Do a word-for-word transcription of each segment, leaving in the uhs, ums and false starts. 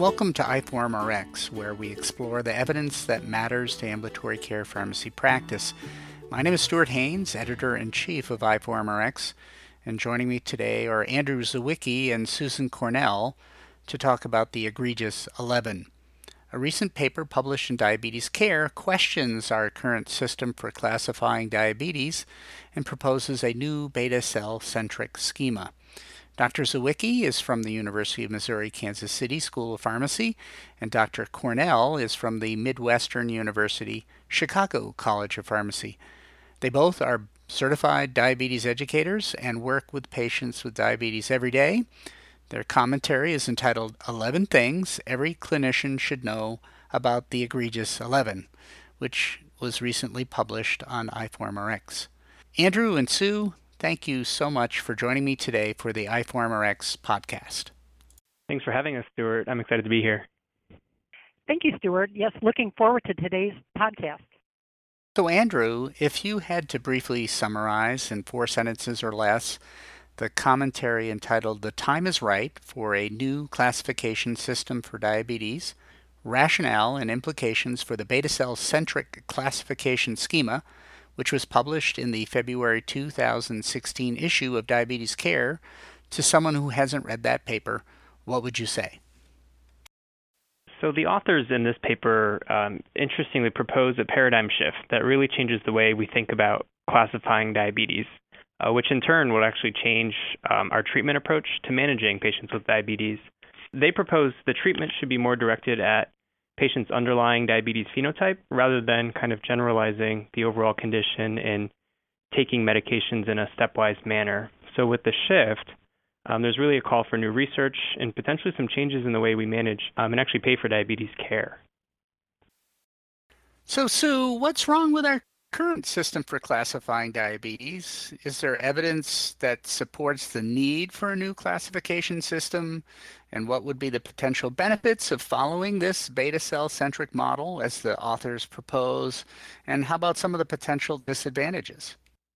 Welcome to iForumRx, where we explore the evidence that matters to ambulatory care pharmacy practice. My name is Stuart Haynes, Editor-in-Chief of iForumRx, and joining me today are Andrew Zawicki and Susan Cornell to talk about the egregious eleven. A recent paper published in Diabetes Care questions our current system for classifying diabetes and proposes a new beta cell-centric schema. Doctor Zawicki is from the University of Missouri-Kansas City School of Pharmacy, and Doctor Cornell is from the Midwestern University Chicago College of Pharmacy. They both are certified diabetes educators and work with patients with diabetes every day. Their commentary is entitled eleven Things Every Clinician Should Know About the Egregious eleven, which was recently published on iForumRx. Andrew and Sue, thank you so much for joining me today for the iForumRx podcast. Thanks for having us, Stuart. I'm excited to be here. Thank you, Stuart. Yes, looking forward to today's podcast. So, Andrew, if you had to briefly summarize in four sentences or less the commentary entitled "The Time is Right for a New Classification System for Diabetes, Rationale and Implications for the Beta Cell-Centric Classification Schema," which was published in the February two thousand sixteen issue of Diabetes Care, to someone who hasn't read that paper, what would you say? So the authors in this paper um, interestingly propose a paradigm shift that really changes the way we think about classifying diabetes, uh, which in turn will actually change um, our treatment approach to managing patients with diabetes. They propose the treatment should be more directed at patients' underlying diabetes phenotype rather than kind of generalizing the overall condition and taking medications in a stepwise manner. So with the shift, um, there's really a call for new research and potentially some changes in the way we manage um, and actually pay for diabetes care. So, Sue, what's wrong with our current system for classifying diabetes? Is there evidence that supports the need for a new classification system? And what would be the potential benefits of following this beta cell-centric model as the authors propose? And how about some of the potential disadvantages?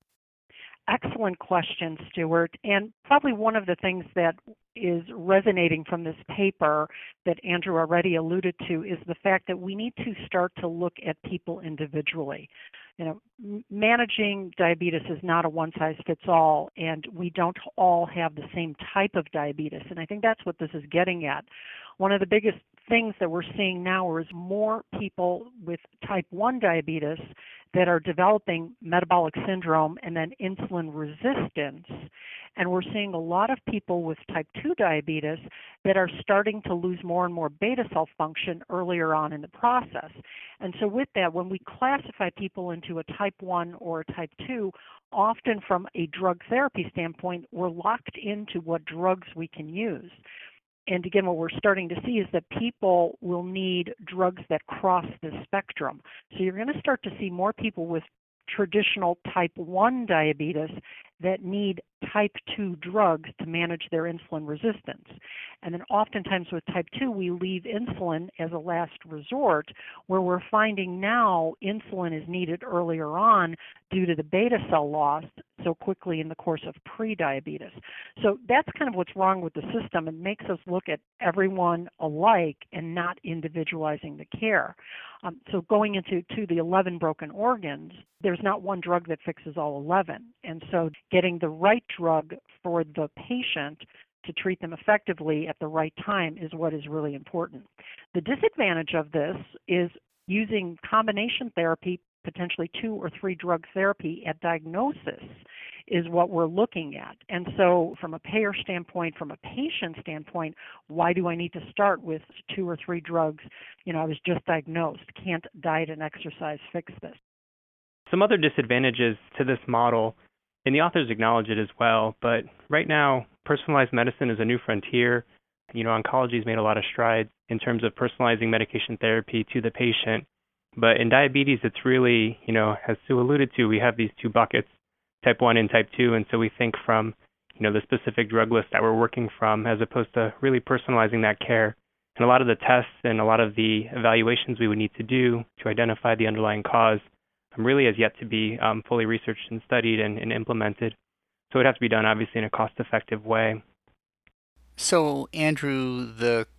Excellent question, Stuart. And probably one of the things that is resonating from this paper that Andrew already alluded to is the fact that we need to start to look at people individually. You know, managing diabetes is not a one-size-fits-all, and we don't all have the same type of diabetes. And I think that's what this is getting at. One of the biggest things that we're seeing now is more people with type one diabetes that are developing metabolic syndrome and then insulin resistance. And we're seeing a lot of people with type two diabetes that are starting to lose more and more beta cell function earlier on in the process. And so with that, when we classify people into a type one or a type two, often from a drug therapy standpoint, we're locked into what drugs we can use. And again, what we're starting to see is that people will need drugs that cross the spectrum. So you're going to start to see more people with traditional type one diabetes that need type two drugs to manage their insulin resistance. And then oftentimes with type two, we leave insulin as a last resort, where we're finding now insulin is needed earlier on due to the beta cell loss so quickly in the course of pre-diabetes. So that's kind of what's wrong with the system. It makes us look at everyone alike and not individualizing the care. Um, so going into to the eleven broken organs, there's not one drug that fixes all eleven. And so getting the right drug for the patient to treat them effectively at the right time is what is really important. The disadvantage of this is using combination therapy, potentially two or three drug therapy at diagnosis, is what we're looking at. And so from a payer standpoint, from a patient standpoint, why do I need to start with two or three drugs? You know, I was just diagnosed. Can't diet and exercise fix this? Some other disadvantages to this model, and the authors acknowledge it as well, but right now, personalized medicine is a new frontier. You know, oncology has made a lot of strides in terms of personalizing medication therapy to the patient. But in diabetes, it's really, you know, as Sue alluded to, we have these two buckets, type one and type two, and so we think from, you know, the specific drug list that we're working from as opposed to really personalizing that care. And a lot of the tests and a lot of the evaluations we would need to do to identify the underlying cause um, really has yet to be um, fully researched and studied and, and implemented. So it would have to be done, obviously, in a cost-effective way. So, Andrew, the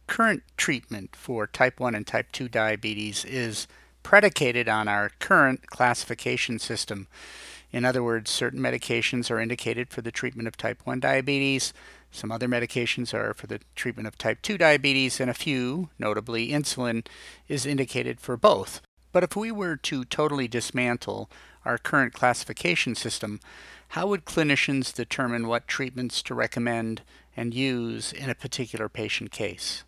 current treatment for type one and type two diabetes is predicated on our current classification system. In other words, certain medications are indicated for the treatment of type one diabetes, some other medications are for the treatment of type two diabetes, and a few, notably insulin, is indicated for both. But if we were to totally dismantle our current classification system, how would clinicians determine what treatments to recommend and use in a particular patient case?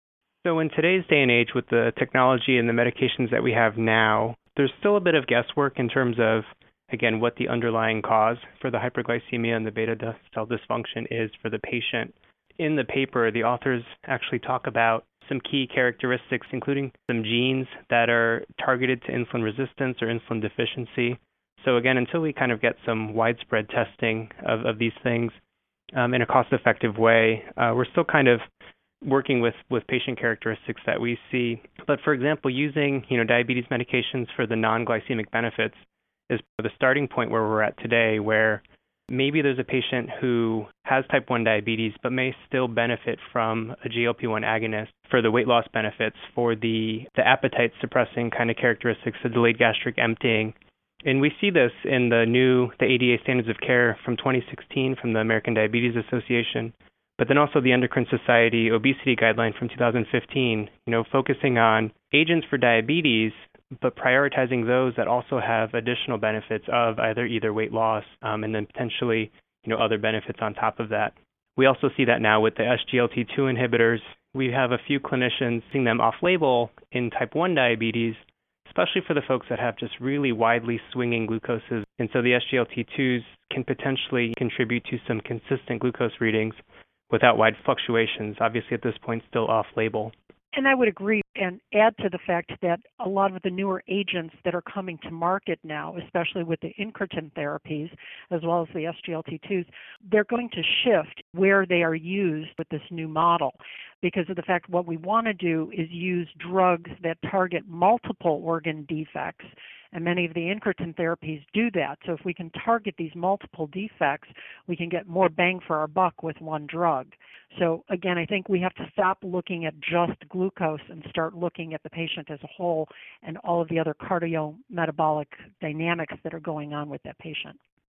So in today's day and age, with the technology and the medications that we have now, there's still a bit of guesswork in terms of, again, what the underlying cause for the hyperglycemia and the beta cell dysfunction is for the patient. In the paper, the authors actually talk about some key characteristics, including some genes that are targeted to insulin resistance or insulin deficiency. So again, until we kind of get some widespread testing of, of these things um, in a cost-effective way, uh, we're still kind of working with, with patient characteristics that we see. But for example, using you know diabetes medications for the non-glycemic benefits is the starting point where we're at today, where maybe there's a patient who has type one diabetes but may still benefit from a G L P one agonist for the weight loss benefits, for the, the appetite suppressing kind of characteristics, the delayed gastric emptying. And we see this in the new, the A D A Standards of Care from twenty sixteen from the American Diabetes Association, but then also the Endocrine Society Obesity Guideline from two thousand fifteen, you know, focusing on agents for diabetes, but prioritizing those that also have additional benefits of either either weight loss um, and then potentially, you know, other benefits on top of that. We also see that now with the S G L T two inhibitors. We have a few clinicians seeing them off-label in type one diabetes, especially for the folks that have just really widely swinging glucoses. And so the S G L T twos can potentially contribute to some consistent glucose readings without wide fluctuations, obviously at this point still off-label. And I would agree and add to the fact that a lot of the newer agents that are coming to market now, especially with the incretin therapies as well as the S G L T twos, they're going to shift where they are used with this new model because of the fact what we want to do is use drugs that target multiple organ defects. And many of the incretin therapies do that. So if we can target these multiple defects, we can get more bang for our buck with one drug. So again, I think we have to stop looking at just glucose and start looking at the patient as a whole and all of the other cardiometabolic dynamics that are going on with that patient.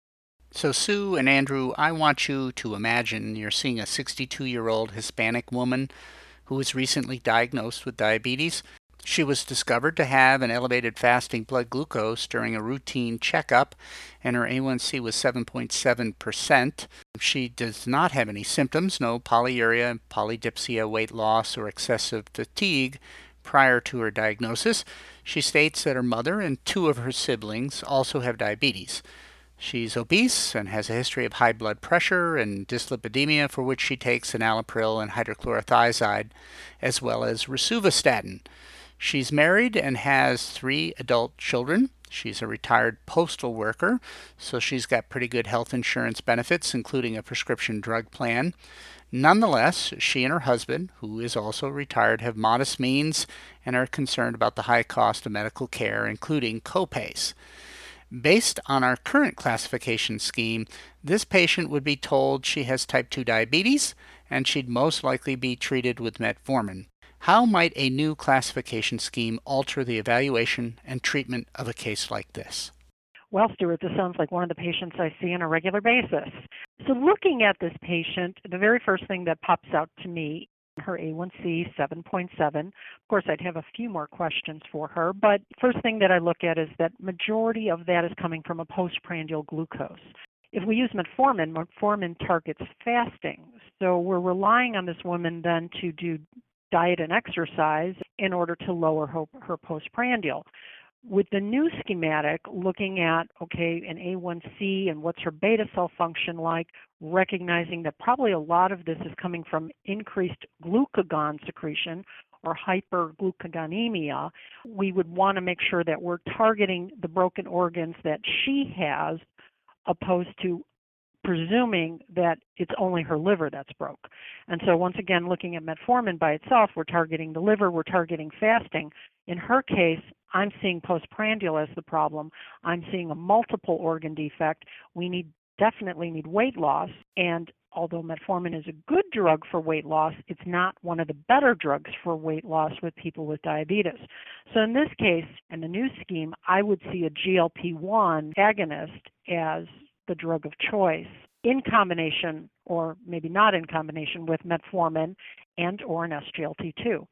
So Sue and Andrew, I want you to imagine you're seeing a sixty-two-year-old Hispanic woman who was recently diagnosed with diabetes. She was discovered to have an elevated fasting blood glucose during a routine checkup, and her A one C was seven point seven percent. She does not have any symptoms, no polyuria, polydipsia, weight loss, or excessive fatigue prior to her diagnosis. She states that her mother and two of her siblings also have diabetes. She's obese and has a history of high blood pressure and dyslipidemia, for which she takes enalapril and hydrochlorothiazide, as well as rosuvastatin. She's married and has three adult children. She's a retired postal worker, so she's got pretty good health insurance benefits, including a prescription drug plan. Nonetheless, she and her husband, who is also retired, have modest means and are concerned about the high cost of medical care, including copays. Based on our current classification scheme, this patient would be told she has type two diabetes, and she'd most likely be treated with metformin. How might a new classification scheme alter the evaluation and treatment of a case like this? Well, Stuart, this sounds like one of the patients I see on a regular basis. So looking at this patient, the very first thing that pops out to me, her A one C, seven point seven. Of course, I'd have a few more questions for her, but first thing that I look at is that majority of that is coming from a postprandial glucose. If we use metformin, metformin targets fasting. So we're relying on this woman then to do diet and exercise in order to lower her, her postprandial. With the new schematic, looking at, okay, an A one C and what's her beta cell function like, recognizing that probably a lot of this is coming from increased glucagon secretion or hyperglucagonemia, we would want to make sure that we're targeting the broken organs that she has opposed to presuming that it's only her liver that's broke. And so once again, looking at metformin by itself, we're targeting the liver, we're targeting fasting. In her case, I'm seeing postprandial as the problem. I'm seeing a multiple organ defect. We need definitely need weight loss, and although metformin is a good drug for weight loss, it's not one of the better drugs for weight loss with people with diabetes. So in this case, in the new scheme, I would see a G L P one agonist as the drug of choice in combination, or maybe not in combination, with metformin and or an S G L T two.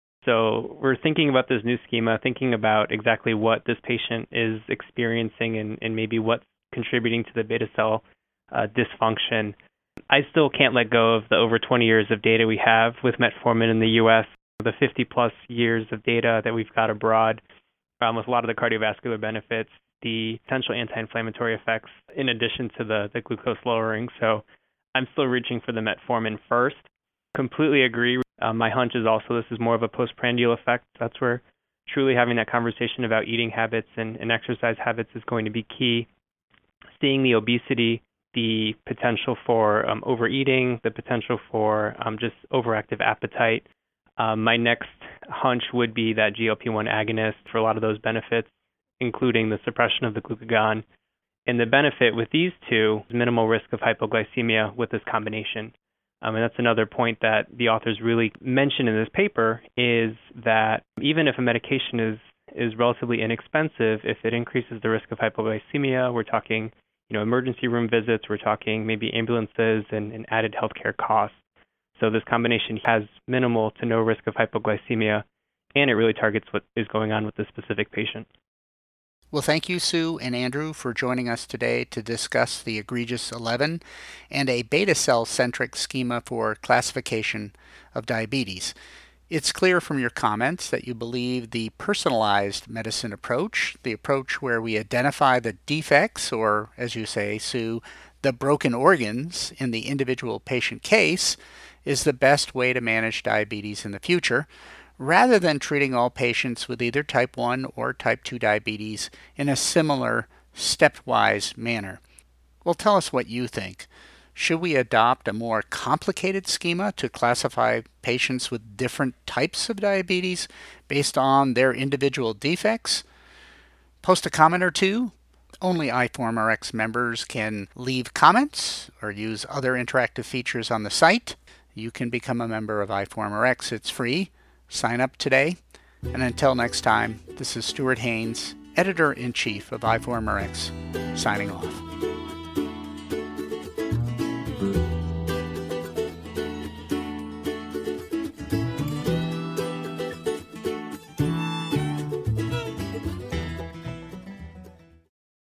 So we're thinking about this new schema, thinking about exactly what this patient is experiencing and, and maybe what's contributing to the beta cell uh, dysfunction. I still can't let go of the over twenty years of data we have with metformin in the U S, the fifty plus years of data that we've got abroad, um, with a lot of the cardiovascular benefits, the potential anti-inflammatory effects, in addition to the, the glucose lowering. So I'm still reaching for the metformin first. Completely agree. Uh, my hunch is also this is more of a postprandial effect. That's where truly having that conversation about eating habits and, and exercise habits is going to be key. Seeing the obesity, the potential for um, overeating, the potential for um, just overactive appetite. Um, my next hunch would be that G L P one agonist for a lot of those benefits, including the suppression of the glucagon. And the benefit with these two is minimal risk of hypoglycemia with this combination. Um, and that's another point that the authors really mention in this paper, is that even if a medication is, is relatively inexpensive, if it increases the risk of hypoglycemia, we're talking you know, emergency room visits, we're talking maybe ambulances and, and added healthcare costs. So this combination has minimal to no risk of hypoglycemia, and it really targets what is going on with the specific patient. Well, thank you, Sue and Andrew, for joining us today to discuss the Egregious eleven and a beta cell-centric schema for classification of diabetes. It's clear from your comments that you believe the personalized medicine approach, the approach where we identify the defects, or as you say, Sue, the broken organs in the individual patient case, is the best way to manage diabetes in the future, rather than treating all patients with either type one or type two diabetes in a similar stepwise manner. Well, tell us what you think. Should we adopt a more complicated schema to classify patients with different types of diabetes based on their individual defects? Post a comment or two. Only iForumRx members can leave comments or use other interactive features on the site. You can become a member of iForumRx. It's free. Sign up today. And until next time, this is Stuart Haines, Editor-in-Chief of iForumRx, signing off.